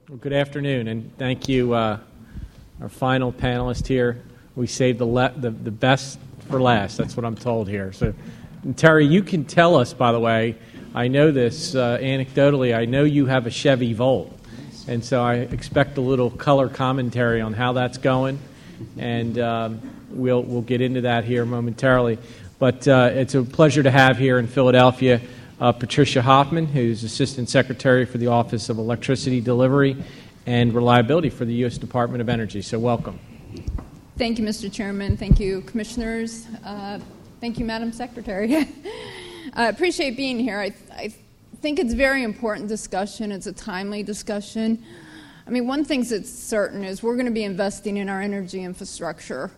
Well, good afternoon, and thank you, our final panelist here. We saved the best for last. That's what I'm told here. So, and Terry, you can tell us, by the way, I know this anecdotally, I know you have a Chevy Volt, and so I expect a little color commentary on how that's going, and we'll get into that here momentarily. But it's a pleasure to have here in Philadelphia Patricia Hoffman, who's Assistant Secretary for the Office of Electricity Delivery and Reliability for the U.S. Department of Energy. So welcome. Thank you, Mr. Chairman. Thank you, Commissioners. Thank you, Madam Secretary. I appreciate being here. I think it's a very important discussion. It's a timely discussion. I mean, one thing that's certain is we're going to be investing in our energy infrastructure,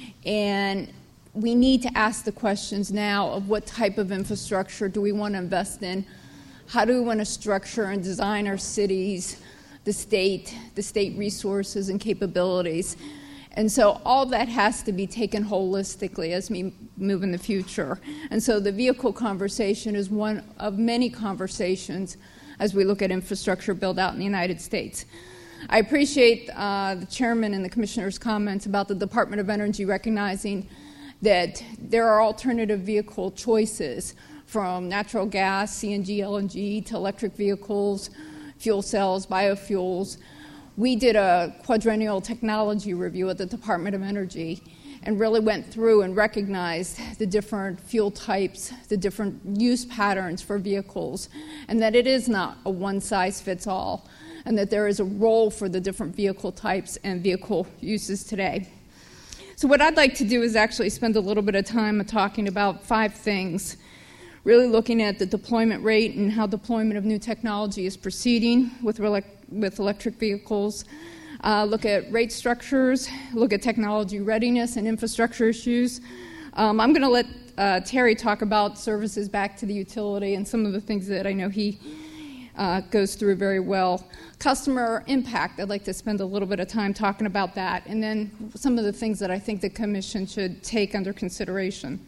and we need to ask the questions now of what type of infrastructure do we want to invest in, how do we want to structure and design our cities, the state resources and capabilities. And so all that has to be taken holistically as we move in the future. And so the vehicle conversation is one of many conversations as we look at infrastructure build out in the United States. I appreciate the Chairman and the Commissioner's comments about the Department of Energy recognizing that there are alternative vehicle choices from natural gas, CNG, LNG, to electric vehicles, fuel cells, biofuels. We did a quadrennial technology review at the Department of Energy and really went through and recognized the different fuel types, the different use patterns for vehicles, and that it is not a one-size-fits-all, and that there is a role for the different vehicle types and vehicle uses today. So what I'd like to do is actually spend a little bit of time talking about 5 things, really looking at the deployment rate and how deployment of new technology is proceeding with electric vehicles, look at rate structures, look at technology readiness and infrastructure issues. I'm going to let Terry talk about services back to the utility and some of the things that I know he goes through very well. Customer impact, I'd like to spend a little bit of time talking about that, and then some of the things that I think the Commission should take under consideration.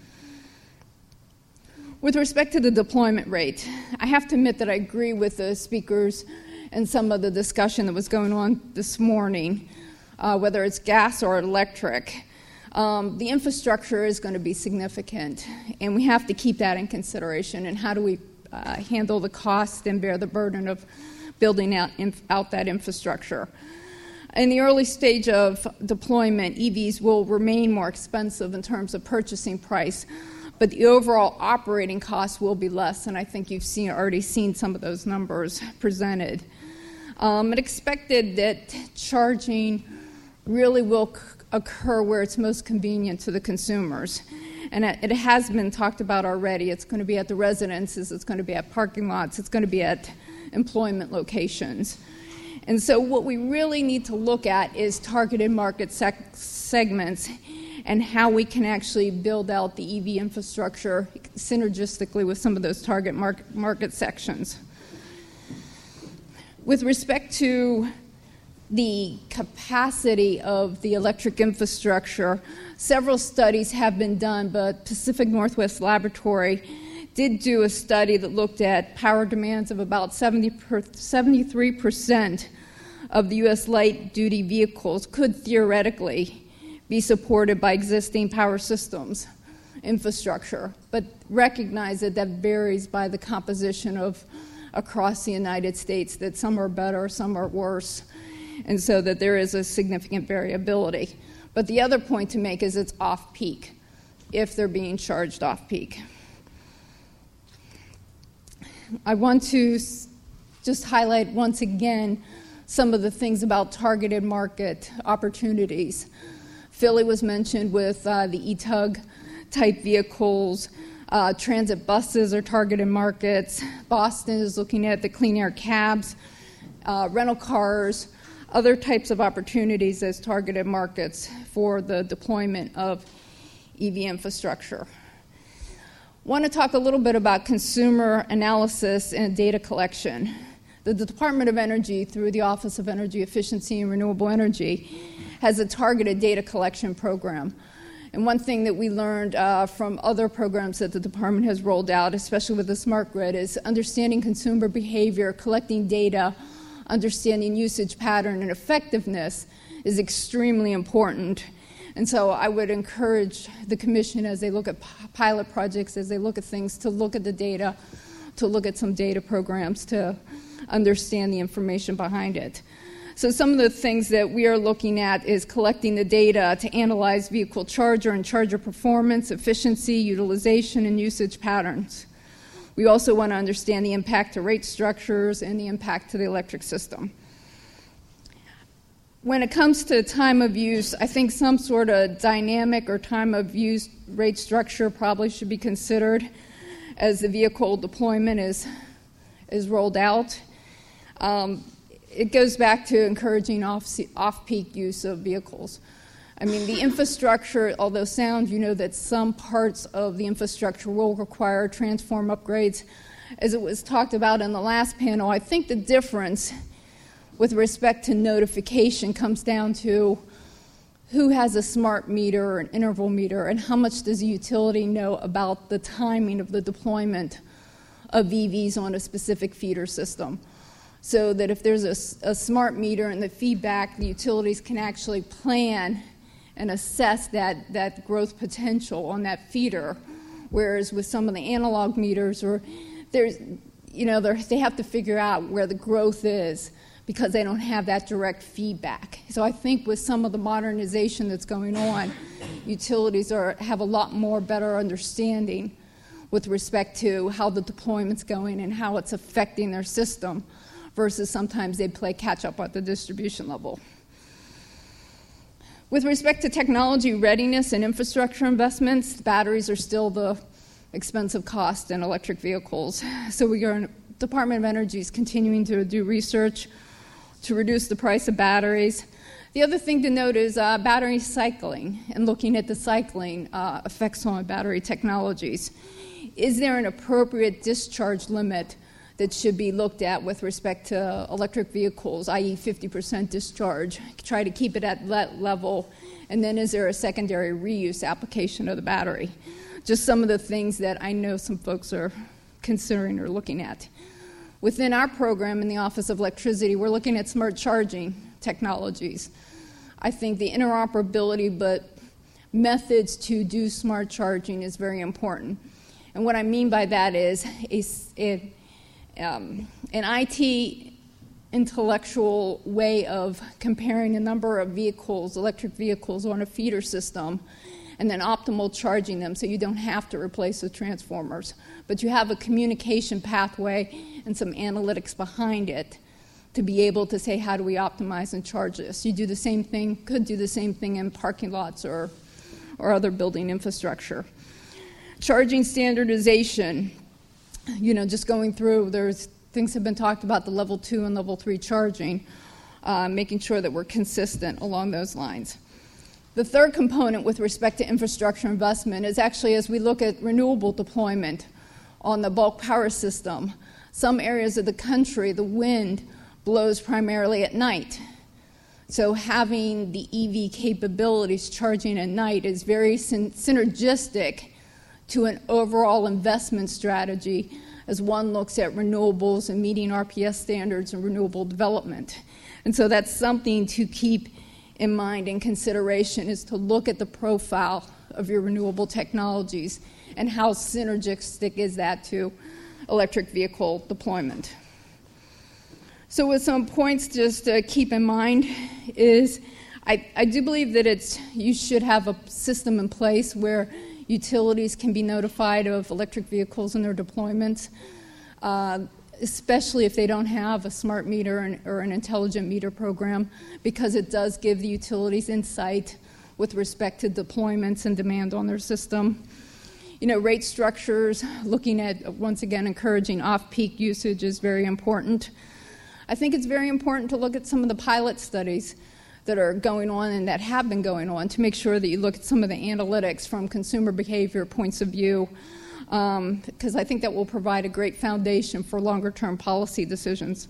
With respect to the deployment rate, I have to admit that I agree with the speakers and some of the discussion that was going on this morning, whether it's gas or electric. The infrastructure is going to be significant, and we have to keep that in consideration. And how do we handle the cost and bear the burden of building out that infrastructure? In the early stage of deployment, EVs will remain more expensive in terms of purchasing price, but the overall operating costs will be less, and I think you've already seen some of those numbers presented. It expected that charging really will occur where it's most convenient to the consumers. And it has been talked about already. It's going to be at the residences, it's going to be at parking lots, it's going to be at employment locations. And so what we really need to look at is targeted market segments and how we can actually build out the EV infrastructure synergistically with some of those target market sections. With respect to the capacity of the electric infrastructure, several studies have been done, but Pacific Northwest Laboratory did do a study that looked at power demands of about 73% of the U.S. light-duty vehicles could theoretically be supported by existing power systems infrastructure, but recognize that that varies by the composition of across the United States, that some are better, some are worse, and so that there is a significant variability. But the other point to make is it's off-peak, if they're being charged off-peak. I want to just highlight once again some of the things about targeted market opportunities. Philly was mentioned with the ETUG type vehicles. Transit buses are targeted markets. Boston is looking at the clean air cabs, rental cars, other types of opportunities as targeted markets for the deployment of EV infrastructure. I want to talk a little bit about consumer analysis and data collection. The Department of Energy, through the Office of Energy Efficiency and Renewable Energy, has a targeted data collection program. And one thing that we learned from other programs that the department has rolled out, especially with the smart grid, is understanding consumer behavior, collecting data understanding usage pattern and effectiveness is extremely important. And so I would encourage the Commission, as they look at pilot projects, as they look at things, to look at the data, to look at some data programs to understand the information behind it. So some of the things that we are looking at is collecting the data to analyze vehicle charger and charger performance, efficiency, utilization, and usage patterns. We also want to understand the impact to rate structures and the impact to the electric system. When it comes to time of use, I think some sort of dynamic or time of use rate structure probably should be considered as the vehicle deployment is rolled out. It goes back to encouraging off-peak use of vehicles. I mean, the infrastructure, although sound, you know that some parts of the infrastructure will require transform upgrades. As it was talked about in the last panel, I think the difference with respect to notification comes down to who has a smart meter or an interval meter, and how much does the utility know about the timing of the deployment of EVs on a specific feeder system. So that if there's a smart meter and the feedback, the utilities can actually plan and assess that growth potential on that feeder. Whereas with some of the analog meters, they have to figure out where the growth is because they don't have that direct feedback. So I think with some of the modernization that's going on, utilities have a lot more better understanding with respect to how the deployment's going and how it's affecting their system, versus sometimes they play catch-up at the distribution level. With respect to technology readiness and infrastructure investments, batteries are still the expensive cost in electric vehicles. So Department of Energy is continuing to do research to reduce the price of batteries. The other thing to note is battery cycling and looking at the cycling effects on battery technologies. Is there an appropriate discharge limit that should be looked at with respect to electric vehicles, i.e. 50% discharge, try to keep it at that level, and then is there a secondary reuse application of the battery? Just some of the things that I know some folks are considering or looking at. Within our program in the Office of Electricity, we're looking at smart charging technologies. I think the interoperability, but methods to do smart charging is very important. And what I mean by that is an IT intellectual way of comparing a number of vehicles, electric vehicles on a feeder system, and then optimal charging them so you don't have to replace the transformers. But you have a communication pathway and some analytics behind it to be able to say, how do we optimize and charge this? You do the same thing, could do the same thing in parking lots or other building infrastructure. Charging standardization. Just going through, things have been talked about the level 2 and level 3 charging, making sure that we're consistent along those lines. The third component with respect to infrastructure investment is actually as we look at renewable deployment on the bulk power system. Some areas of the country, the wind blows primarily at night. So having the EV capabilities charging at night is very synergistic to an overall investment strategy as one looks at renewables and meeting RPS standards and renewable development. And so that's something to keep in mind and consideration, is to look at the profile of your renewable technologies and how synergistic is that to electric vehicle deployment. So with some points just to keep in mind is I do believe that you should have a system in place where utilities can be notified of electric vehicles and their deployments, especially if they don't have a smart meter or an intelligent meter program, because it does give the utilities insight with respect to deployments and demand on their system. Rate structures, looking at, once again, encouraging off-peak usage is very important. I think it's very important to look at some of the pilot studies that are going on and that have been going on to make sure that you look at some of the analytics from consumer behavior points of view, because I think that will provide a great foundation for longer-term policy decisions.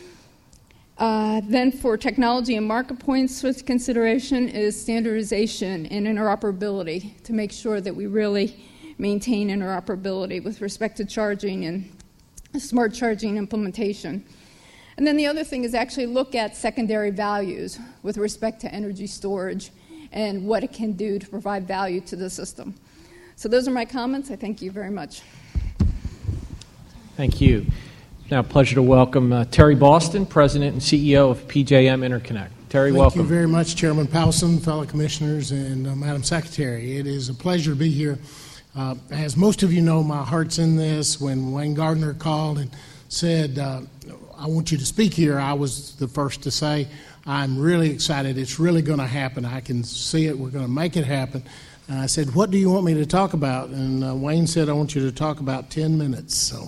Then for technology and market points with consideration is standardization and interoperability to make sure that we really maintain interoperability with respect to charging and smart charging implementation. And then the other thing is actually look at secondary values with respect to energy storage and what it can do to provide value to the system. So those are my comments. I thank you very much. Thank you. Now, pleasure to welcome Terry Boston, President and CEO of PJM Interconnect. Terry, welcome. Thank you very much, Chairman Powelson, fellow commissioners, and Madam Secretary. It is a pleasure to be here. As most of you know, my heart's in this. When Wayne Gardner called and said, I want you to speak here, I was the first to say, I'm really excited. It's really going to happen. I can see it. We're going to make it happen. And I said, what do you want me to talk about? And Wayne said, I want you to talk about 10 minutes. So,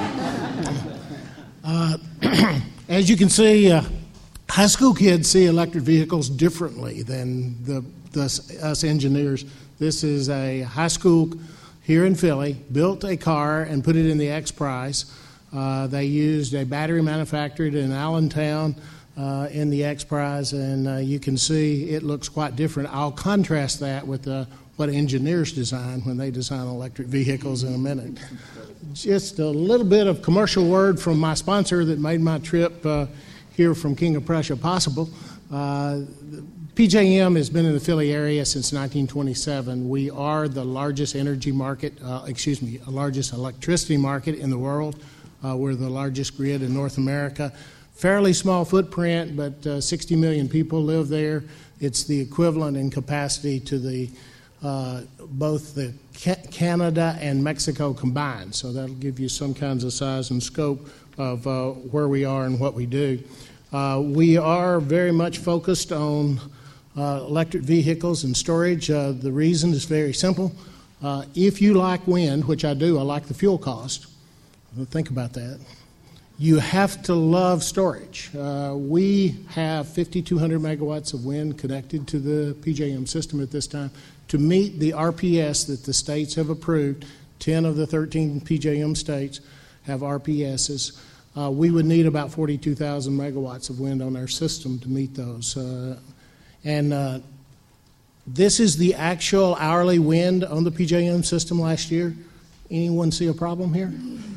as you can see, high school kids see electric vehicles differently than us engineers. This is a high school here in Philly, built a car and put it in the X Prize. They used a battery manufactured in Allentown in the X Prize, and you can see it looks quite different. I'll contrast that with what engineers design when they design electric vehicles in a minute. Just a little bit of commercial word from my sponsor that made my trip here from King of Prussia possible. PJM has been in the Philly area since 1927. We are the largest energy market, largest electricity market in the world. We're the largest grid in North America. Fairly small footprint, but 60 million people live there. It's the equivalent in capacity to the both the Canada and Mexico combined. So that'll give you some kinds of size and scope of where we are and what we do. We are very much focused on electric vehicles and storage. The reason is very simple. If you like wind, which I do, I like the fuel cost. Think about that. You have to love storage. We have 5,200 megawatts of wind connected to the PJM system at this time. To meet the RPS that the states have approved, 10 of the 13 PJM states have RPSs. We would need about 42,000 megawatts of wind on our system to meet those. This is the actual hourly wind on the PJM system last year. Anyone see a problem here?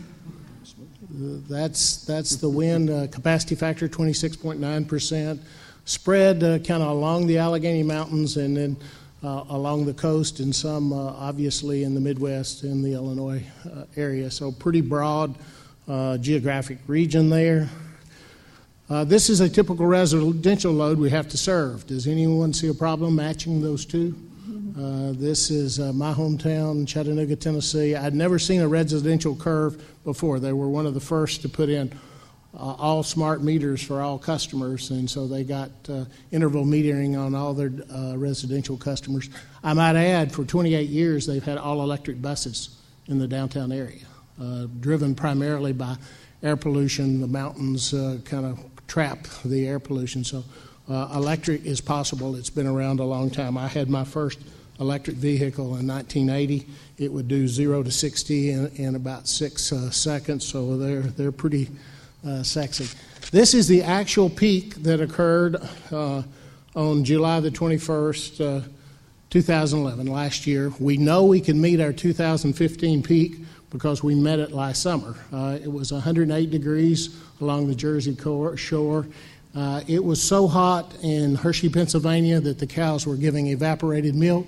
That's the wind capacity factor, 26.9%. Spread kind of along the Allegheny Mountains and then along the coast and some obviously in the Midwest and the Illinois area. So pretty broad geographic region there. This is a typical residential load we have to serve. Does anyone see a problem matching those two? This is my hometown, Chattanooga, Tennessee. I'd never seen a residential curve before. They were one of the first to put in all smart meters for all customers, and so they got interval metering on all their residential customers. I might add, for 28 years, they've had all-electric buses in the downtown area, driven primarily by air pollution. The mountains kind of trap the air pollution, so electric is possible. It's been around a long time. I had my first electric vehicle in 1980. It would do 0 to 60 in about 6 seconds, so they're pretty sexy. This is the actual peak that occurred on July the 21st, 2011, last year. We know we can meet our 2015 peak because we met it last summer. It was 108 degrees along the Jersey shore. It was so hot in Hershey, Pennsylvania, that the cows were giving evaporated milk.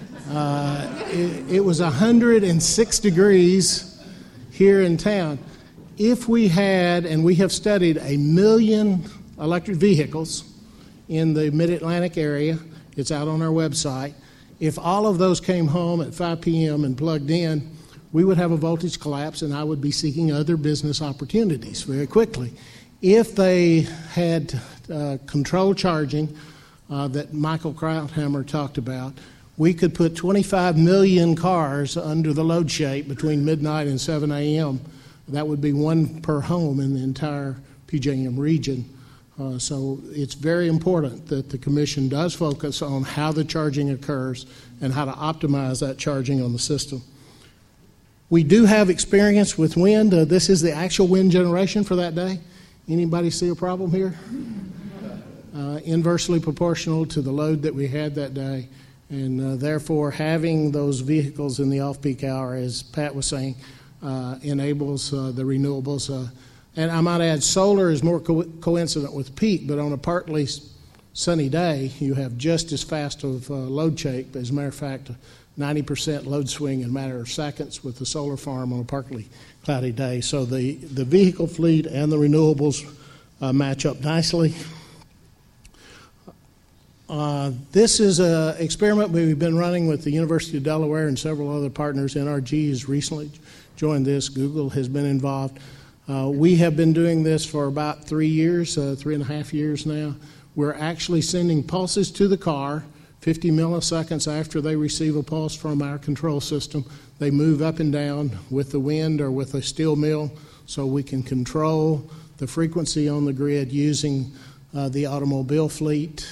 It was 106 degrees here in town. If we had, and we have studied 1 million electric vehicles in the Mid-Atlantic area, it's out on our website. If all of those came home at 5 p.m. and plugged in, we would have a voltage collapse, and I would be seeking other business opportunities very quickly. If they had control charging that Michael Krauthammer talked about, we could put 25 million cars under the load shape between midnight and 7 a.m. That would be one per home in the entire PJM region. So it's very important that the Commission does focus on how the charging occurs and how to optimize that charging on the system. We do have experience with wind. This is the actual wind generation for that day. Anybody see a problem here? Inversely proportional to the load that we had that day, and therefore having those vehicles in the off-peak hour, as Pat was saying, enables the renewables. And I might add, solar is more coincident with peak, but on a partly sunny day, you have just as fast of load shape. As a matter of fact, 90% load swing in a matter of seconds with the solar farm on a partly cloudy day. So the vehicle fleet and the renewables match up nicely. This is an experiment we've been running with the University of Delaware and several other partners. NRG has recently joined this. Google has been involved. We have been doing this for about 3 years, 3.5 years now. We're actually sending pulses to the car 50 milliseconds after they receive a pulse from our control system. They move up and down with the wind or with a steel mill, so we can control the frequency on the grid using the automobile fleet.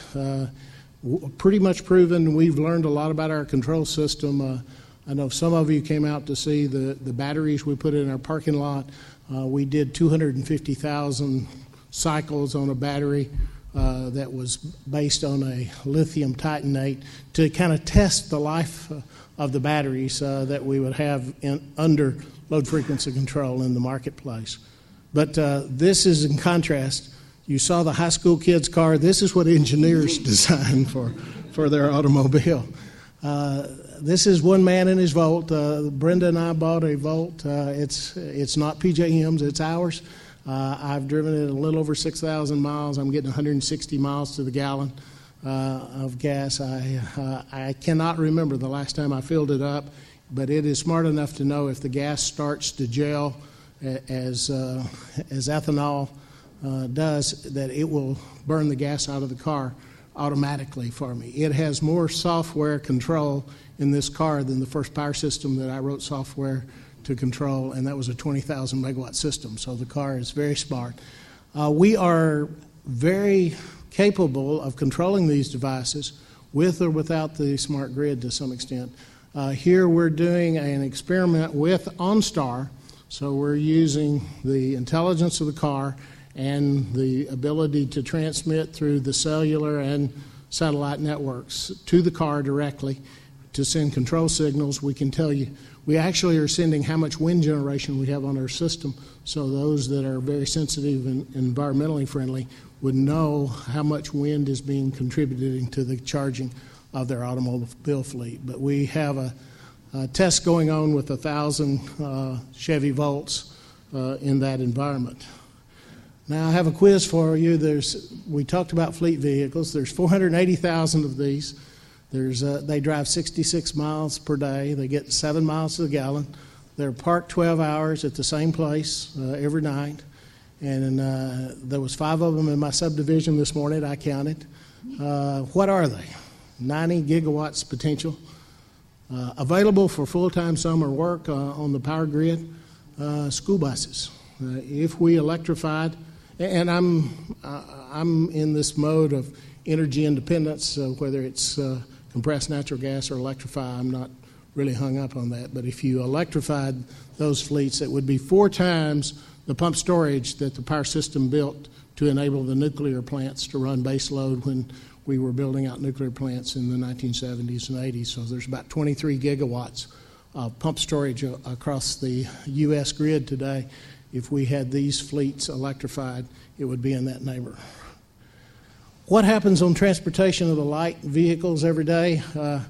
Pretty much proven. We've learned a lot about our control system. I know some of you came out to see the batteries we put in our parking lot. We did 250,000 cycles on a battery that was based on a lithium titanate to kind of test the life of the batteries that we would have under load frequency control in the marketplace. But this is in contrast. You saw the high school kid's car. This is what engineers design for their automobile. This is one man in his Volt. Brenda and I bought a Volt. It's not PJM's, it's ours. I've driven it a little over 6,000 miles. I'm getting 160 miles to the gallon of gas. I cannot remember the last time I filled it up, but it is smart enough to know if the gas starts to gel as ethanol does, that it will burn the gas out of the car automatically for me. It has more software control in this car than the first power system that I wrote software to control, and that was a 20,000 megawatt system. So the car is very smart. We are very capable of controlling these devices with or without the smart grid to some extent. Here we're doing an experiment with OnStar. So we're using the intelligence of the car and the ability to transmit through the cellular and satellite networks to the car directly to send control signals. We can tell you, we actually are sending how much wind generation we have on our system, so those that are very sensitive and environmentally friendly would know how much wind is being contributed to the charging of their automobile fleet. But we have a test going on with 1,000 Chevy Volts in that environment. Now I have a quiz for you. We talked about fleet vehicles. There's 480,000 of these. They drive 66 miles per day. They get 7 miles to the gallon. They're parked 12 hours at the same place every night. And there was 5 of them in my subdivision this morning. I counted. What are they? 90 gigawatts potential. Available for full-time summer work on the power grid. School buses. If we electrified, and I'm in this mode of energy independence, whether it's compressed natural gas or electrify, I'm not really hung up on that. But if you electrified those fleets, it would be 4 times the pump storage that the power system built to enable the nuclear plants to run base load when we were building out nuclear plants in the 1970s and 80s. So there's about 23 gigawatts of pump storage across the U.S. grid today. If we had these fleets electrified, it would be in that neighborhood. What happens on transportation of the light vehicles every day?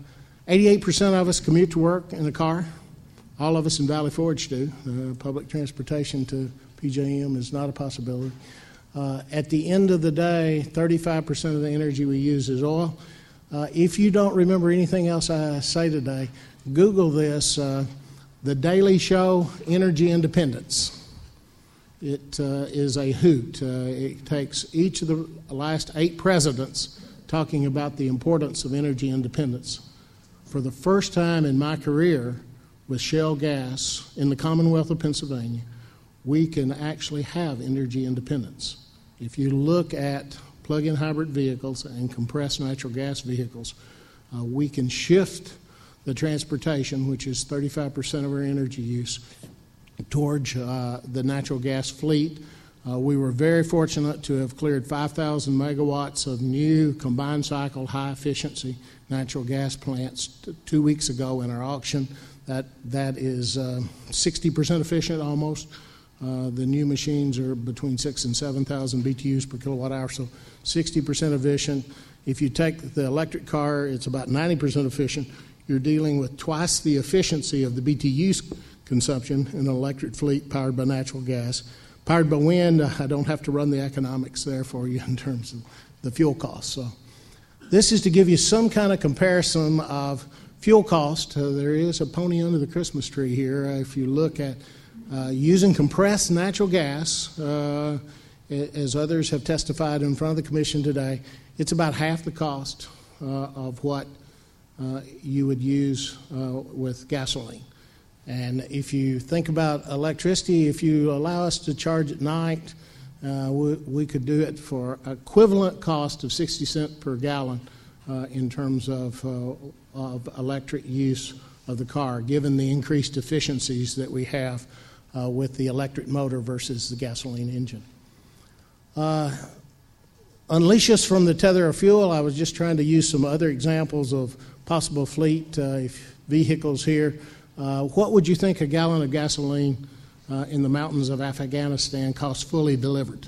88% of us commute to work in a car. All of us in Valley Forge do. Public transportation to PJM is not a possibility. At the end of the day, 35% of the energy we use is oil. If you don't remember anything else I say today, Google this, The Daily Show, Energy Independence. It is a hoot. It takes each of the last 8 presidents talking about the importance of energy independence. For the first time in my career with shale gas in the Commonwealth of Pennsylvania, we can actually have energy independence. If you look at plug-in hybrid vehicles and compressed natural gas vehicles, we can shift the transportation, which is 35% of our energy use, towards the natural gas fleet. We were very fortunate to have cleared 5,000 megawatts of new combined cycle high efficiency natural gas plants 2 weeks ago in our auction. That is 60% efficient almost. The new machines are between 6,000 and 7,000 BTUs per kilowatt hour, so 60% efficient. If you take the electric car, it's about 90% efficient. You're dealing with twice the efficiency of the BTU consumption in an electric fleet powered by natural gas. Powered by wind, I don't have to run the economics there for you in terms of the fuel costs. So this is to give you some kind of comparison of fuel cost. There is a pony under the Christmas tree here. If you look at using compressed natural gas, as others have testified in front of the Commission today, it's about half the cost of what you would use with gasoline. And if you think about electricity, if you allow us to charge at night, we could do it for equivalent cost of 60 cents per gallon in terms of electric use of the car, given the increased efficiencies that we have with the electric motor versus the gasoline engine. Unleash us from the tether of fuel. I was just trying to use some other examples of possible fleet vehicles here. What would you think a gallon of gasoline in the mountains of Afghanistan costs fully delivered?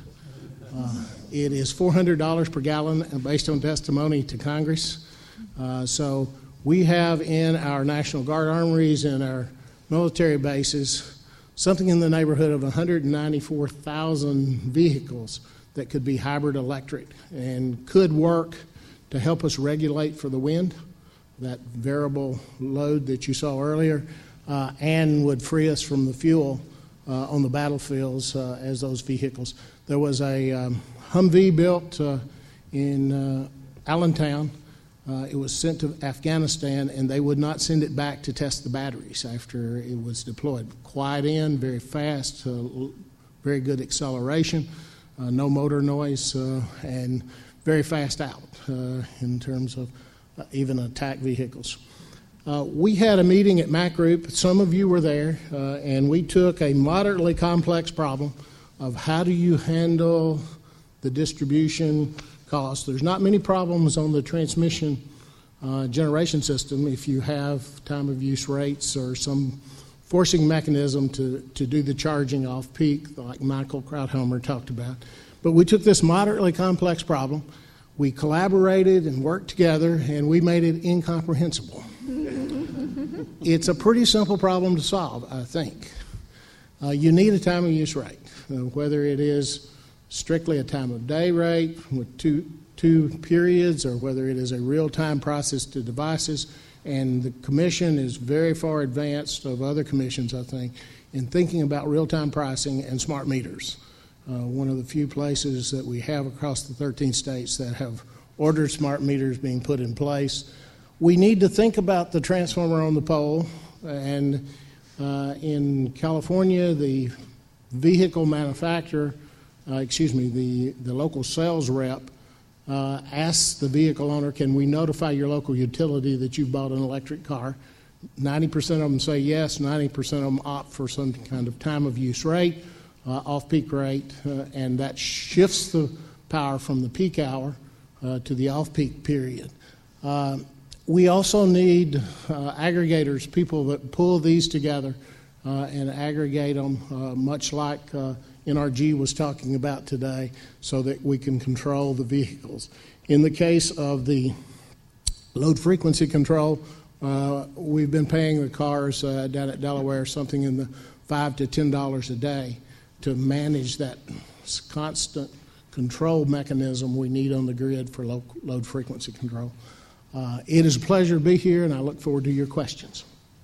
It is $400 per gallon based on testimony to Congress. So we have in our National Guard armories and our military bases something in the neighborhood of 194,000 vehicles that could be hybrid electric and could work to help us regulate for the wind, that variable load that you saw earlier, and would free us from the fuel on the battlefields as those vehicles. There was a Humvee built in Allentown. It was sent to Afghanistan, and they would not send it back to test the batteries after it was deployed. Quiet in, very fast, very good acceleration, no motor noise, and very fast out in terms of even attack vehicles. We had a meeting at MAC Group. Some of you were there, and we took a moderately complex problem of how do you handle the distribution cost. There's not many problems on the transmission generation system if you have time of use rates or some forcing mechanism to do the charging off peak like Michael Krauthammer talked about. But we took this moderately complex problem, we collaborated and worked together, and we made it incomprehensible. It's a pretty simple problem to solve, I think. You need a time of use rate, whether it is strictly a time of day rate with two periods or whether it is a real-time process to devices. And the Commission is very far advanced of other commissions, I think, in thinking about real-time pricing and smart meters. One of the few places that we have across the 13 states that have ordered smart meters being put in place. We need to think about the transformer on the pole, and in California, the vehicle manufacturer, the local sales rep asks the vehicle owner, can we notify your local utility that you've bought an electric car? 90% of them say yes, 90% of them opt for some kind of time of use rate, off-peak rate, and that shifts the power from the peak hour to the off-peak period. We also need aggregators, people that pull these together and aggregate them, much like NRG was talking about today, so that we can control the vehicles. In the case of the load frequency control, we've been paying the cars down at Delaware something in the $5 to $10 a day to manage that constant control mechanism we need on the grid for load frequency control. It is a pleasure to be here, and I look forward to your questions.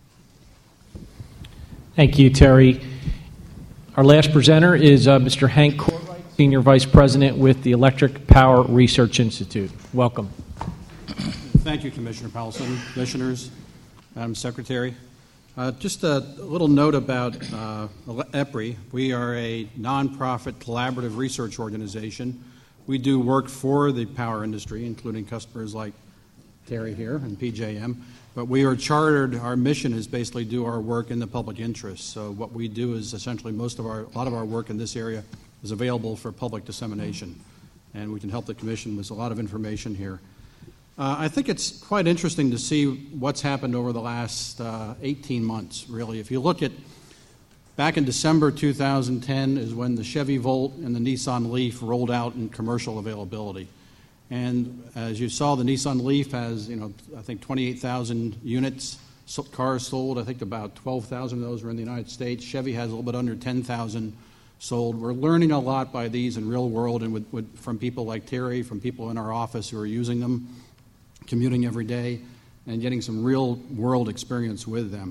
Thank you, Terry. Our last presenter is Mr. Hank Courtright, Senior Vice President with the Electric Power Research Institute. Welcome. Thank you, Commissioner Powelson, Commissioners, Madam Secretary. Just a little note about EPRI. We are a nonprofit collaborative research organization. We do work for the power industry, including customers like Terry here and PJM. But we are chartered. Our mission is basically do our work in the public interest. So what we do is essentially a lot of our work in this area is available for public dissemination, and we can help the Commission with a lot of information here. I think it's quite interesting to see what's happened over the last 18 months, really. If you look at Back in December 2010 is when the Chevy Volt and the Nissan Leaf rolled out in commercial availability. And as you saw, the Nissan Leaf has, I think 28,000 units, cars sold. I think about 12,000 of those were in the United States. Chevy has a little bit under 10,000 sold. We're learning a lot by these in real world and from people like Terry, from people in our office who are using them, commuting every day, and getting some real world experience with them.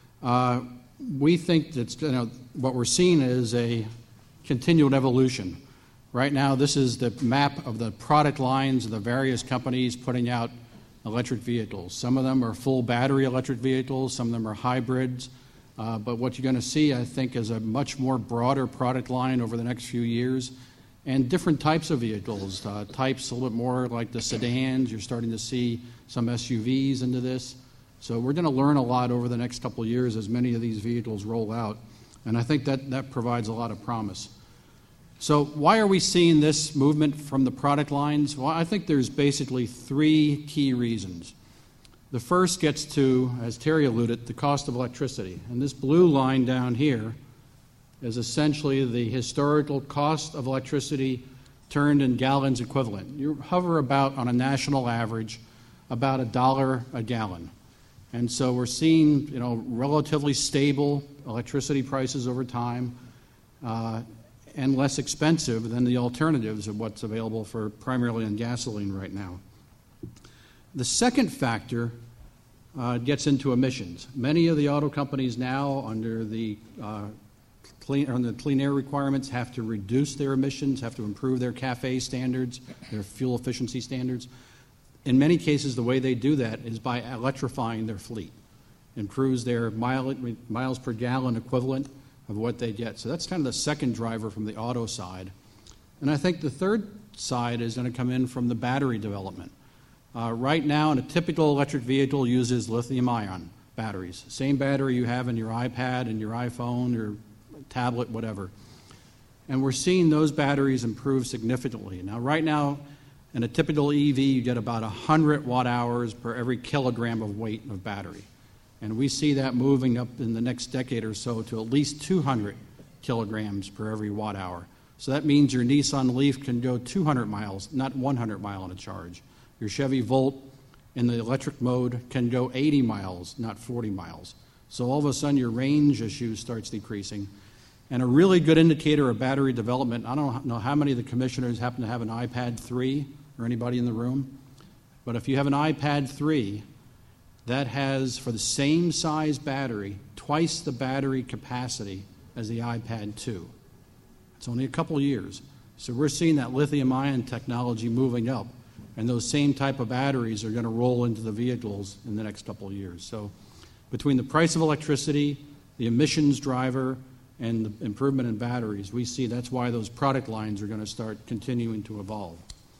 We think that what we're seeing is a continual evolution. Right now, this is the map of the product lines of the various companies putting out electric vehicles. Some of them are full battery electric vehicles, some of them are hybrids. But what you're going to see, I think, is a much more broader product line over the next few years, and different types of vehicles. Types a little bit more like the sedans. You're starting to see some SUVs into this. So we're going to learn a lot over the next couple of years as many of these vehicles roll out. And I think that provides a lot of promise. So why are we seeing this movement from the product lines? Well, I think there's basically three key reasons. The first gets to, as Terry alluded, the cost of electricity. And this blue line down here is essentially the historical cost of electricity turned in gallons equivalent. You hover about, on a national average, about $1 a gallon. And so we're seeing, relatively stable electricity prices over time, and less expensive than the alternatives of what's available for primarily on gasoline right now. The second factor gets into emissions. Many of the auto companies now, under the clean air requirements, have to reduce their emissions, have to improve their CAFE standards, their fuel efficiency standards. In many cases, the way they do that is by electrifying their fleet, improves their miles per gallon equivalent of what they get. So that's kind of the second driver from the auto side. And I think the third side is going to come in from the battery development. Right now, a typical electric vehicle uses lithium-ion batteries. Same battery you have in your iPad and your iPhone or tablet, whatever. And we're seeing those batteries improve significantly. Now, right now, in a typical EV, you get about 100 watt-hours per every kilogram of weight of battery. And we see that moving up in the next decade or so to at least 200 kilograms per every watt-hour. So that means your Nissan Leaf can go 200 miles, not 100 miles on a charge. Your Chevy Volt in the electric mode can go 80 miles, not 40 miles. So all of a sudden your range issue starts decreasing. And a really good indicator of battery development, I don't know how many of the commissioners happen to have an iPad 3 or anybody in the room, but if you have an iPad 3, that has, for the same size battery, twice the battery capacity as the iPad 2. It's only a couple of years. So we're seeing that lithium-ion technology moving up, and those same type of batteries are going to roll into the vehicles in the next couple of years. So between the price of electricity, the emissions driver, and the improvement in batteries, we see that's why those product lines are going to start continuing to evolve.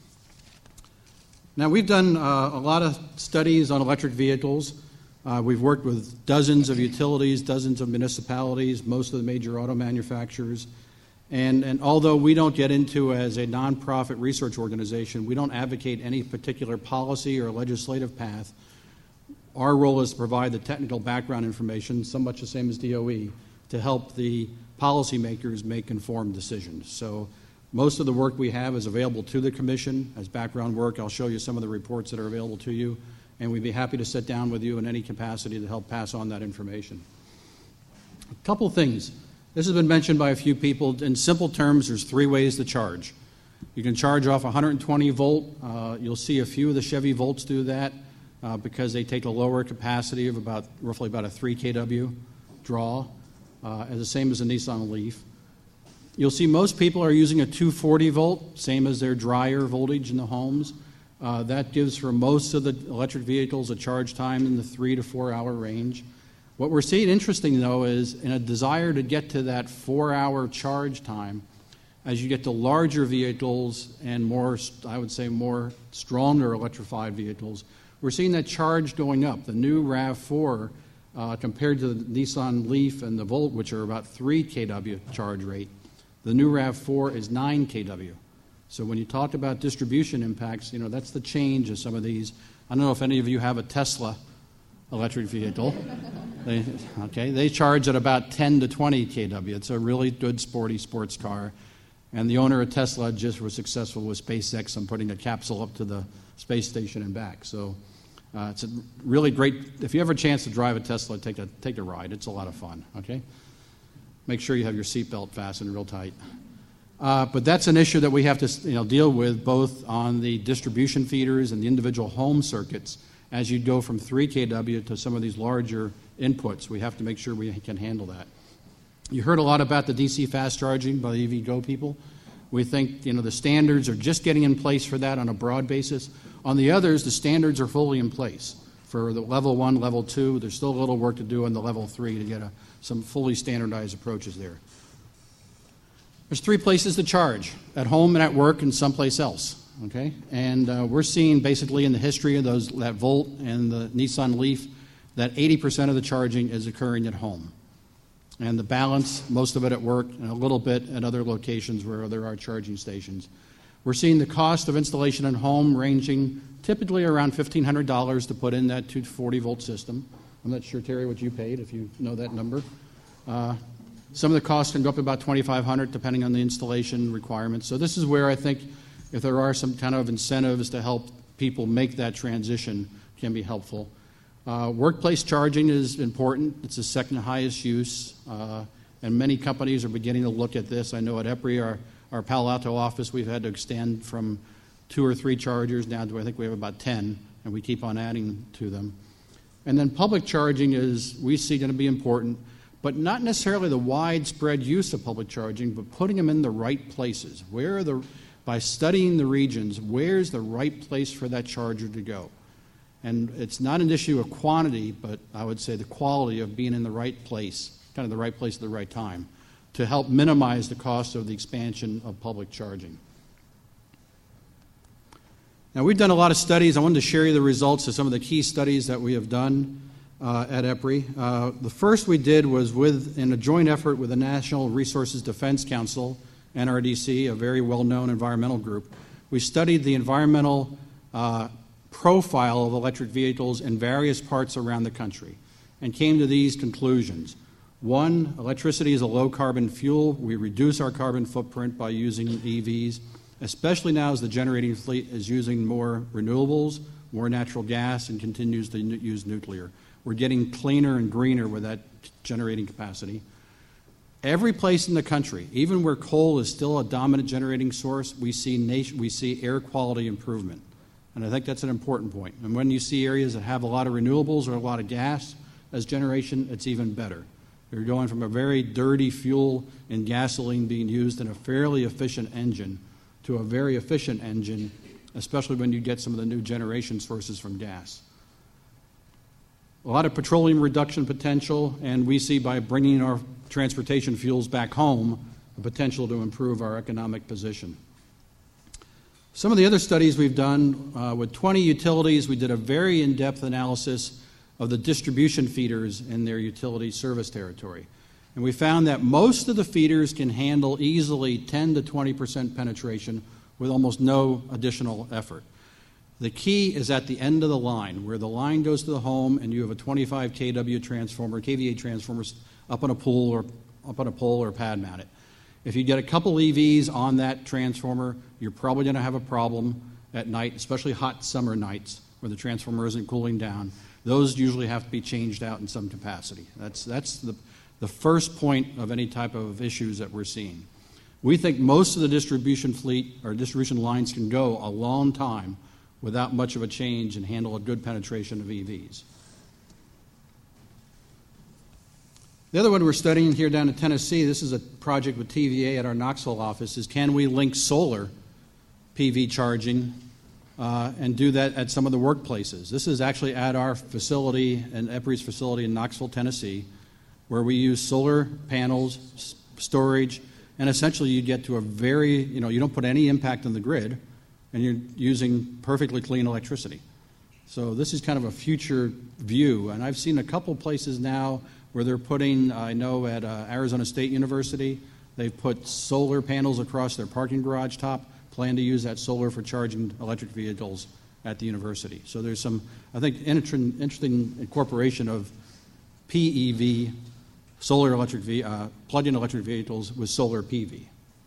Now, we've done a lot of studies on electric vehicles. We've worked with dozens of utilities, dozens of municipalities, most of the major auto manufacturers. And although we don't get into, as a nonprofit research organization, we don't advocate any particular policy or legislative path, our role is to provide the technical background information, so much the same as DOE, to help the policymakers make informed decisions. So most of the work we have is available to the Commission as background work. I'll show you some of the reports that are available to you, and we'd be happy to sit down with you in any capacity to help pass on that information. A couple things. This has been mentioned by a few people. In simple terms, there's three ways to charge. You can charge off 120 volt. You'll see a few of the Chevy Volts do that because they take a lower capacity of roughly about a 3 kW draw, as the same as a Nissan Leaf. You'll see most people are using a 240 volt, same as their dryer voltage in the homes. That gives for most of the electric vehicles a charge time in the 3 to 4 hour range. What we're seeing interesting, though, is in a desire to get to that 4 hour charge time, as you get to larger vehicles and more, I would say, more stronger electrified vehicles, we're seeing that charge going up. The new RAV4, compared to the Nissan Leaf and the Volt, which are about 3 kW charge rate, the new RAV4 is 9 kW. So when you talk about distribution impacts, that's the change of some of these. I don't know if any of you have a Tesla electric vehicle. They charge at about 10 to 20 kW. It's a really good sports car. And the owner of Tesla just was successful with SpaceX on putting a capsule up to the space station and back. So it's a really great, if you have a chance to drive a Tesla, take a ride. It's a lot of fun, okay? Make sure you have your seatbelt fastened real tight. But that's an issue that we have to deal with both on the distribution feeders and the individual home circuits. As you go from 3 kW to some of these larger inputs, we have to make sure we can handle that. You heard a lot about the DC fast charging by the EVgo people. We think the standards are just getting in place for that on a broad basis. On the others, the standards are fully in place. For the level 1, level 2, there's still a little work to do on the level 3 to get some fully standardized approaches there. There's 3 places to charge: at home and at work and someplace else. Okay, and we're seeing basically in the history of that Volt and the Nissan Leaf that 80% of the charging is occurring at home. And the balance, most of it at work and a little bit at other locations where there are charging stations. We're seeing the cost of installation at home ranging typically around $1,500 to put in that 240-volt system. I'm not sure, Terry, what you paid, if you know that number. Some of the costs can go up to about $2,500 depending on the installation requirements. So this is where I think if there are some kind of incentives to help people make that transition can be helpful. Workplace charging is important. It's the second highest use, and many companies are beginning to look at this. I know at EPRI, our Palo Alto office, we've had to extend from 2 or 3 chargers down to I think we have about 10, and we keep on adding to them. And then public charging is, we see, going to be important, but not necessarily the widespread use of public charging, but putting them in the right places. By studying the regions, where's the right place for that charger to go? And it's not an issue of quantity, but I would say the quality of being in the right place, kind of the right place at the right time, to help minimize the cost of the expansion of public charging. Now, we've done a lot of studies. I wanted to share you the results of some of the key studies that we have done at EPRI. The first we did was in a joint effort with the National Resources Defense Council, NRDC, a very well-known environmental group. We studied the environmental profile of electric vehicles in various parts around the country and came to these conclusions. 1, electricity is a low-carbon fuel. We reduce our carbon footprint by using EVs, especially now as the generating fleet is using more renewables, more natural gas, and continues to use nuclear. We're getting cleaner and greener with that generating capacity. Every place in the country, even where coal is still a dominant generating source, we see air quality improvement. And I think that's an important point. And when you see areas that have a lot of renewables or a lot of gas as generation, it's even better. You're going from a very dirty fuel and gasoline being used in a fairly efficient engine to a very efficient engine, especially when you get some of the new generation sources from gas. A lot of petroleum reduction potential, and we see by bringing our transportation fuels back home the potential to improve our economic position. Some of the other studies we've done, with 20 utilities, we did a very in-depth analysis of the distribution feeders in their utility service territory. And we found that most of the feeders can handle easily 10 to 20% penetration with almost no additional effort. The key is at the end of the line, where the line goes to the home and you have a 25 kW transformer, KVA transformer up on a pole or pad mounted. If you get a couple EVs on that transformer, you're probably going to have a problem at night, especially hot summer nights where the transformer isn't cooling down. Those usually have to be changed out in some capacity. That's the first point of any type of issues that we're seeing. We think most of the distribution fleet or distribution lines can go a long time without much of a change and handle a good penetration of EVs. The other one we're studying here down in Tennessee, this is a project with TVA at our Knoxville office, is can we link solar PV charging and do that at some of the workplaces. This is actually at our facility, and EPRI's facility in Knoxville, Tennessee, where we use solar panels, storage, and essentially you get to a very, you don't put any impact on the grid, and you're using perfectly clean electricity. So this is kind of a future view, and I've seen a couple places now where they're putting, I know at Arizona State University, they've put solar panels across their parking garage top, plan to use that solar for charging electric vehicles at the university. So there's some, I think, interesting incorporation of PEV, plug-in electric vehicles with solar PV.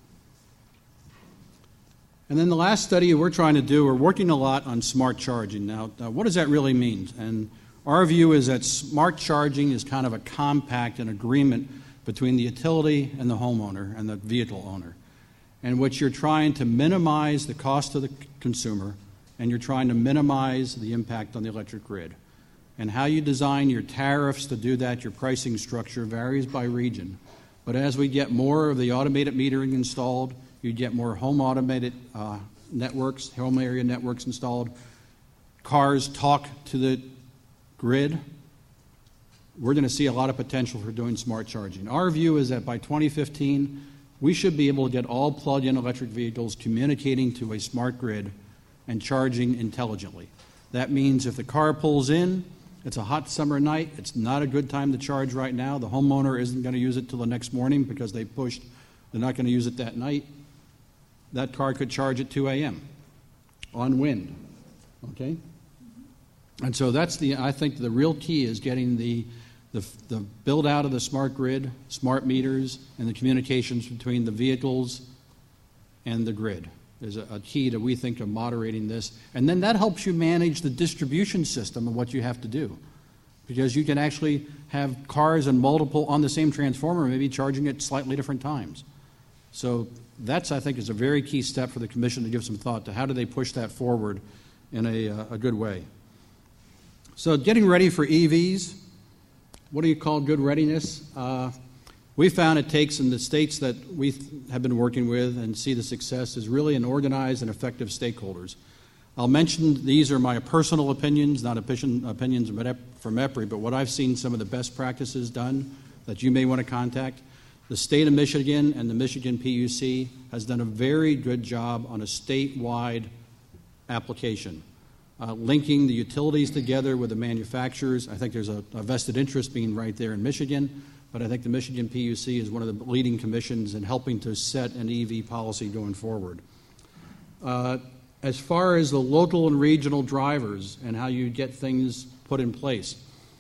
And then the last study we're trying to do, we're working a lot on smart charging. Now, what does that really mean? And our view is that smart charging is kind of a compact, an agreement between the utility and the homeowner and the vehicle owner, in which you're trying to minimize the cost to the consumer and you're trying to minimize the impact on the electric grid. And how you design your tariffs to do that, your pricing structure, varies by region. But as we get more of the automated metering installed, you get more home automated networks, home area networks installed, cars talk to the grid, we're going to see a lot of potential for doing smart charging. Our view is that by 2015, we should be able to get all plug-in electric vehicles communicating to a smart grid and charging intelligently. That means if the car pulls in, it's a hot summer night, it's not a good time to charge right now, the homeowner isn't going to use it till the next morning because they're not going to use it that night, that car could charge at 2 a.m. on wind, okay? And so I think the real key is getting the build out of the smart grid, smart meters, and the communications between the vehicles and the grid is a key to, we think, of moderating this. And then that helps you manage the distribution system of what you have to do. Because you can actually have cars and multiple on the same transformer, maybe charging at slightly different times. So that's, I think, is a very key step for the Commission to give some thought to how do they push that forward in a good way. So getting ready for EVs, what do you call good readiness? We found it takes, in the states that we have been working with and see the success, is really an organized and effective stakeholders. I'll mention these are my personal opinions, not opinions from EPRI, but what I've seen some of the best practices done that you may want to contact. The state of Michigan and the Michigan PUC has done a very good job on a statewide application. Linking the utilities together with the manufacturers. I think there's a vested interest being right there in Michigan, but I think the Michigan PUC is one of the leading commissions in helping to set an EV policy going forward. As far as the local and regional drivers and how you get things put in place,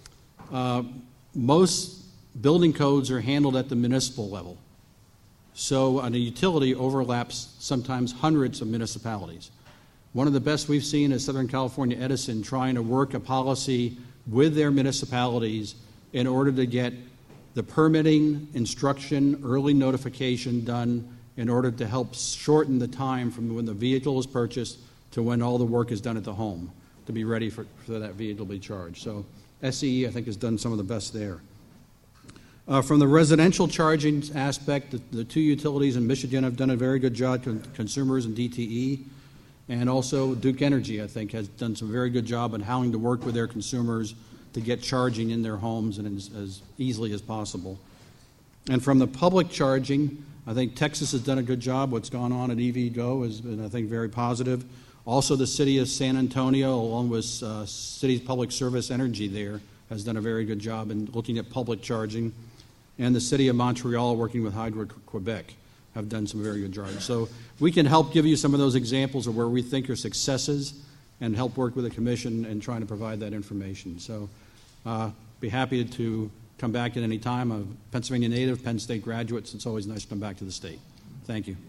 most building codes are handled at the municipal level. So a utility overlaps sometimes hundreds of municipalities. One of the best we've seen is Southern California Edison trying to work a policy with their municipalities in order to get the permitting, instruction, early notification done in order to help shorten the time from when the vehicle is purchased to when all the work is done at the home to be ready for that vehicle to be charged. So SCE, I think, has done some of the best there. From the residential charging aspect, the two utilities in Michigan have done a very good job, Consumers and DTE. And also Duke Energy, I think, has done some very good job on how to work with their consumers to get charging in their homes and as easily as possible. And from the public charging, I think Texas has done a good job. What's gone on at EVgo has been, I think, very positive. Also, the city of San Antonio, along with City's Public Service Energy there, has done a very good job in looking at public charging. And the city of Montreal, working with Hydro-Quebec, have done some very good jobs. So we can help give you some of those examples of where we think are successes and help work with the Commission in trying to provide that information. So be happy to come back at any time. I'm a Pennsylvania native, Penn State graduate, so it's always nice to come back to the state. Thank you.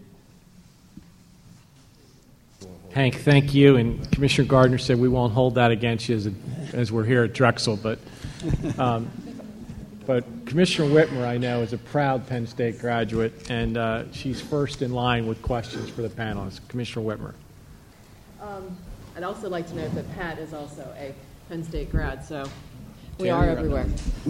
Hank, thank you. And Commissioner Gardner said we won't hold that against you as we're here at Drexel. But Commissioner Whitmer, I know, is a proud Penn State graduate, and she's first in line with questions for the panelists. Commissioner Whitmer. I'd also like to note that Pat is also a Penn State grad, so we are everywhere.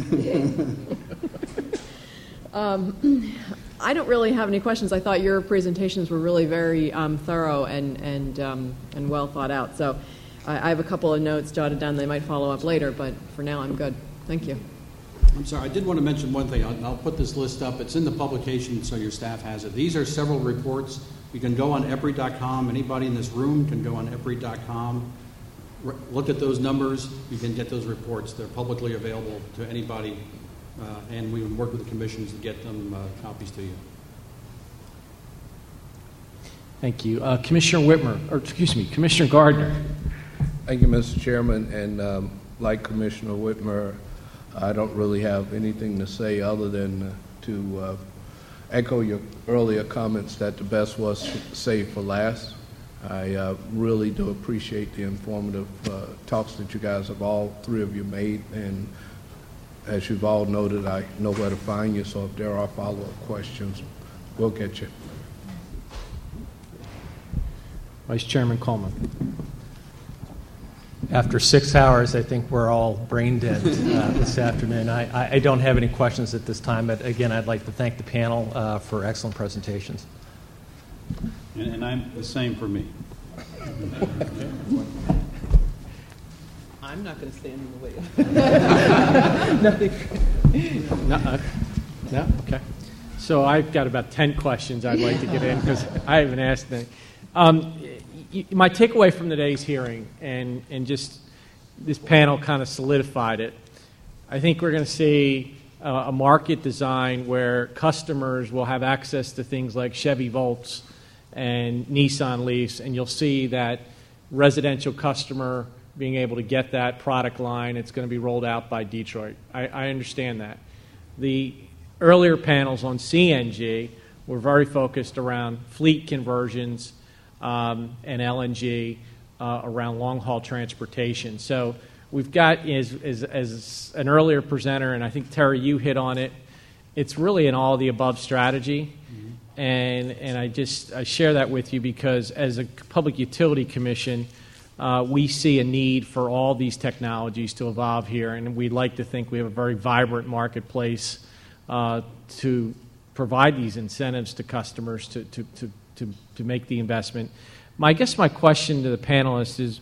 I don't really have any questions. I thought your presentations were really very thorough and well thought out. So I have a couple of notes jotted down. They might follow up later, but for now I'm good. Thank you. I'm sorry, I did want to mention one thing. I'll put this list up. It's in the publication, so your staff has it. These are several reports. You can go on EPRI.com. Anybody in this room can go on EPRI.com. Look at those numbers. You can get those reports. They're publicly available to anybody, and we work with the commissions to get them copies to you. Thank you. Commissioner Whitmer, or excuse me, Commissioner Gardner. Thank you, Mr. Chairman. And like Commissioner Whitmer, I don't really have anything to say other than to echo your earlier comments that the best was saved for last. I really do appreciate the informative talks that you guys have, all three of you, made. And as you've all noted, I know where to find you, so if there are follow-up questions, we'll get you. Vice Chairman Coleman. After 6 hours, I think we're all brain dead this afternoon. I don't have any questions at this time, but again, I'd like to thank the panel for excellent presentations. And I'm the same for me. I'm not going to stand in the way of No? Okay. So I've got about 10 questions I'd like to get in because I haven't asked any. My takeaway from today's hearing, and just this panel kind of solidified it, I think we're going to see a market design where customers will have access to things like Chevy Volts and Nissan Leafs, and you'll see that residential customer being able to get that product line. It's going to be rolled out by Detroit. I understand that. The earlier panels on CNG were very focused around fleet conversions and LNG around long-haul transportation. So we've got, as an earlier presenter, and I think, Terry, you hit on it, it's really an all-of-the-above strategy. Mm-hmm. And I share that with you because as a Public Utility Commission, we see a need for all these technologies to evolve here, and we'd like to think we have a very vibrant marketplace to provide these incentives to customers to make the investment. I guess my question to the panelists is,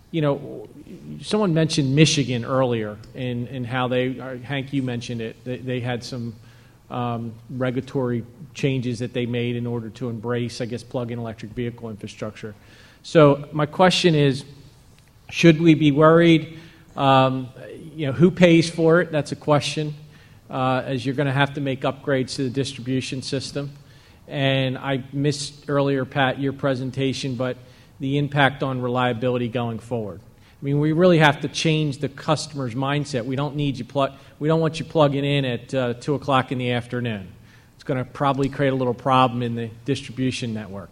someone mentioned Michigan earlier and how Hank, you mentioned it, they had some regulatory changes that they made in order to embrace, I guess, plug-in electric vehicle infrastructure. So my question is, should we be worried? Who pays for it? That's a question, as you're going to have to make upgrades to the distribution system. And I missed earlier, Pat, your presentation, but the impact on reliability going forward. I mean, we really have to change the customer's mindset. We don't need you we don't want you plugging in at 2 o'clock in the afternoon. It's going to probably create a little problem in the distribution network.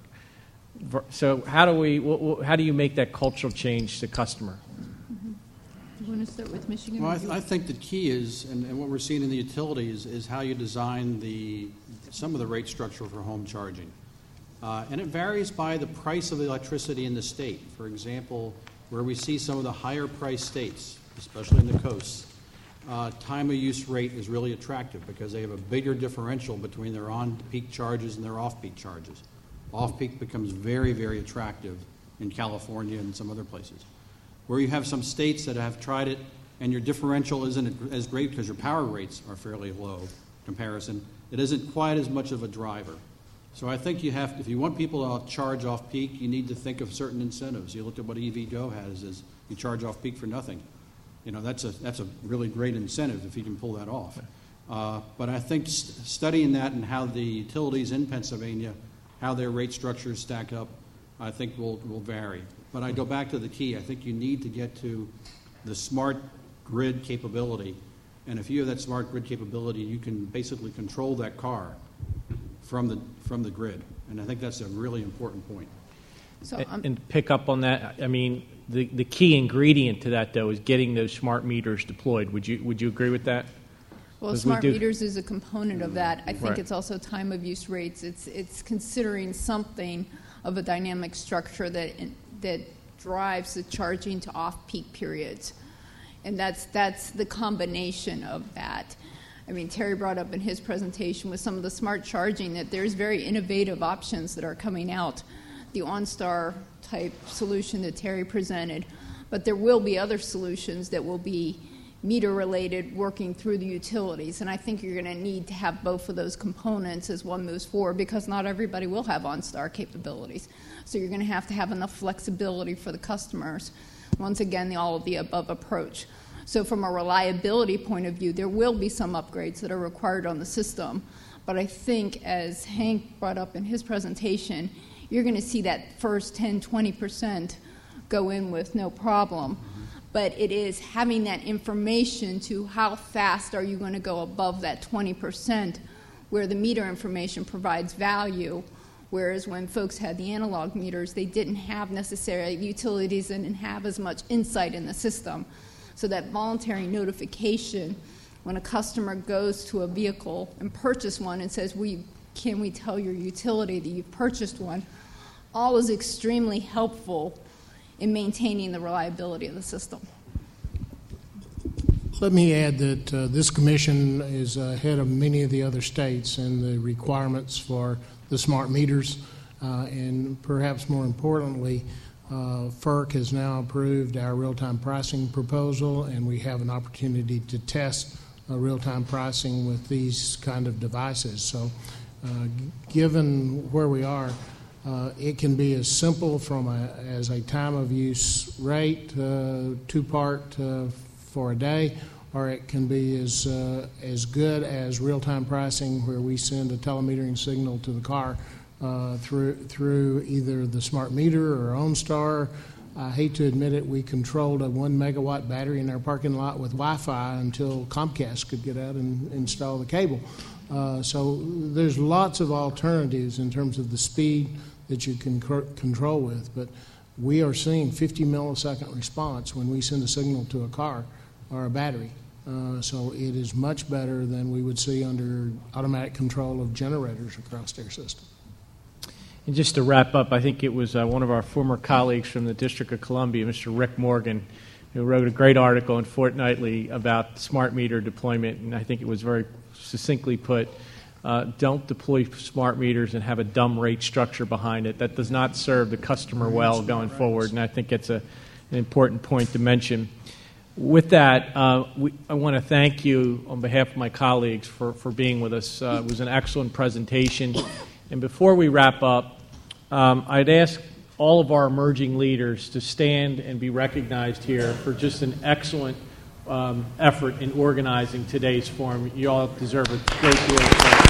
So how do you make that cultural change to customer? Mm-hmm. You want to start with Michigan? Well, I think the key is, and what we're seeing in the utilities, is how you design some of the rate structure for home charging. And it varies by the price of the electricity in the state. For example, where we see some of the higher price states, especially in the coasts, time of use rate is really attractive because they have a bigger differential between their on-peak charges and their off-peak charges. Off-peak becomes very, very attractive in California and some other places. Where you have some states that have tried it and your differential isn't as great because your power rates are fairly low comparison, it isn't quite as much of a driver. So I think if you want people to charge off-peak, you need to think of certain incentives. You look at what EVgo has, is you charge off-peak for nothing. That's a really great incentive if you can pull that off. But I think studying that and how the utilities in Pennsylvania, how their rate structures stack up, I think will vary. But I go back to the key. I think you need to get to the smart grid capability. And if you have that smart grid capability, you can basically control that car from the grid. And I think that's a really important point. So, and pick up on that, I mean, the key ingredient to that, though, is getting those smart meters deployed. Would you agree with that? Well, smart meters is a component of that. I think it's also time of use rates. It's considering something of a dynamic structure that drives the charging to off-peak periods. And that's the combination of that. I mean, Terry brought up in his presentation with some of the smart charging that there's very innovative options that are coming out. The OnStar type solution that Terry presented. But there will be other solutions that will be meter-related, working through the utilities. And I think you're going to need to have both of those components as one moves forward because not everybody will have OnStar capabilities. So you're going to have enough flexibility for the customers. Once again, the all-of-the-above approach. So from a reliability point of view, there will be some upgrades that are required on the system. But I think, as Hank brought up in his presentation, you're going to see that first 10, 20% go in with no problem. But it is having that information to how fast are you going to go above that 20%, where the meter information provides value, whereas when folks had the analog meters, they didn't have necessarily, utilities didn't have as much insight in the system. So that voluntary notification, when a customer goes to a vehicle and purchase one and says, can we tell your utility that you've purchased one, all is extremely helpful in maintaining the reliability of the system. Let me add that this commission is ahead of many of the other states in the requirements for the smart meters, and perhaps more importantly, FERC has now approved our real-time pricing proposal, and we have an opportunity to test real-time pricing with these kind of devices. So given where we are, it can be as simple as a time of use rate, two-part for a day, or it can be as good as real-time pricing, where we send a telemetering signal to the car through either the smart meter or OnStar. I hate to admit it, we controlled a 1 megawatt battery in our parking lot with Wi-Fi until Comcast could get out and install the cable. So there's lots of alternatives in terms of the speed that you can control with, but we are seeing 50 millisecond response when we send a signal to a car or a battery. So it is much better than we would see under automatic control of generators across their system. And just to wrap up, I think it was one of our former colleagues from the District of Columbia, Mr. Rick Morgan, who wrote a great article in Fortnightly about smart meter deployment, and I think it was very succinctly put, don't deploy smart meters and have a dumb rate structure behind it. That does not serve the customer well going forward, and I think it's an important point to mention. With that, I want to thank you on behalf of my colleagues for being with us. It was an excellent presentation. And before we wrap up, I'd ask all of our emerging leaders to stand and be recognized here for just an excellent effort in organizing today's forum. You all deserve a great deal of credit.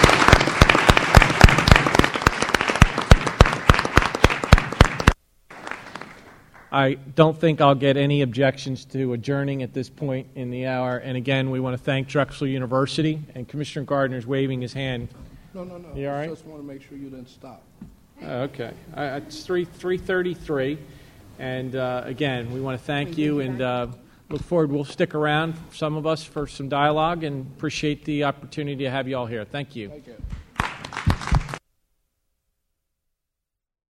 I don't think I'll get any objections to adjourning at this point in the hour. And again, we want to thank Drexel University, and Commissioner Gardner's waving his hand. No. You all right? I just want to make sure you didn't stop. Okay. It's 3:33. And again, we want to thank you and look forward. We'll stick around, some of us, for some dialogue, and appreciate the opportunity to have you all here. Thank you. Thank you.